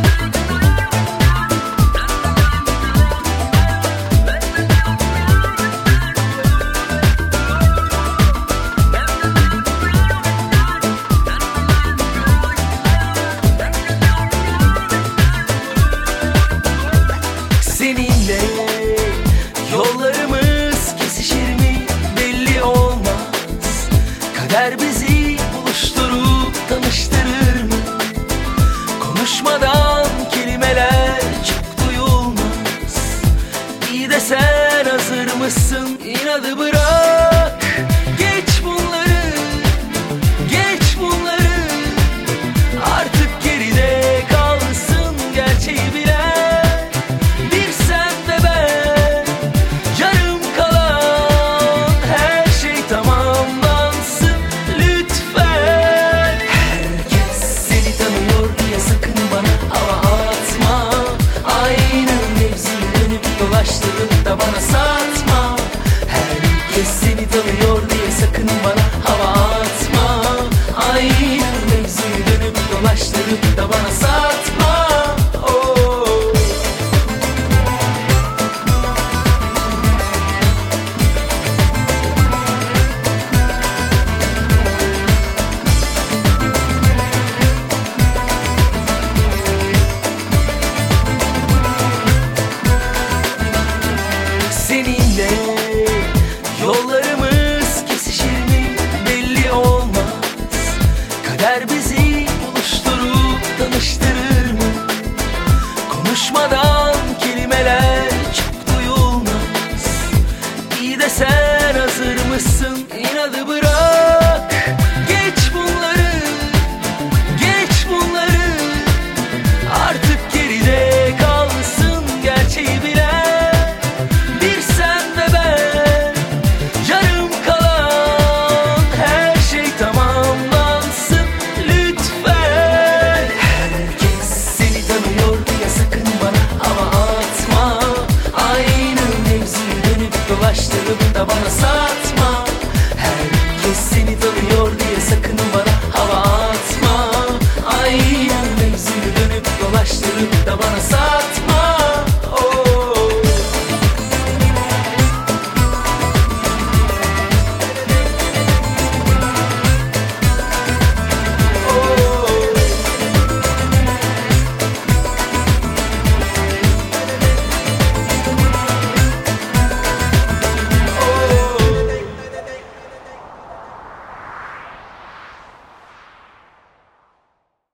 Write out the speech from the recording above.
Seninle yollarımız kesişir mi belli olmaz. Kader bizi buluşturup tanıştırır mı? Konuşmadan kelimeler çok duyulmaz. İyi de sen hazır mısın? İnadı bırak, geç bunları, geç bunları. Artık geride kalsın gerçeği bilen. Dolaştırıp da bana satma. Herkes seni tanıyor diye sakın bana hava atma. Aynı mevzuyu dönüp dolaştırıp da bana satma. Oh. Seninle yollarımız kesişir mi belli olmaz. Kader bizi buluşturup tanıştırır mı? Konuşmadan kelimeler çok duyulmaz. İyi de sen hazır mısın? İnadı bırak, geç bunları, geç bunları. Artık geride kalsın gerçeği bilen. Dolaştırıp da bana satma. Herkes seni tanıyor diye sakın bana hava atma. Aynı mevzuyu dönüp dolaştırıp da bana satma.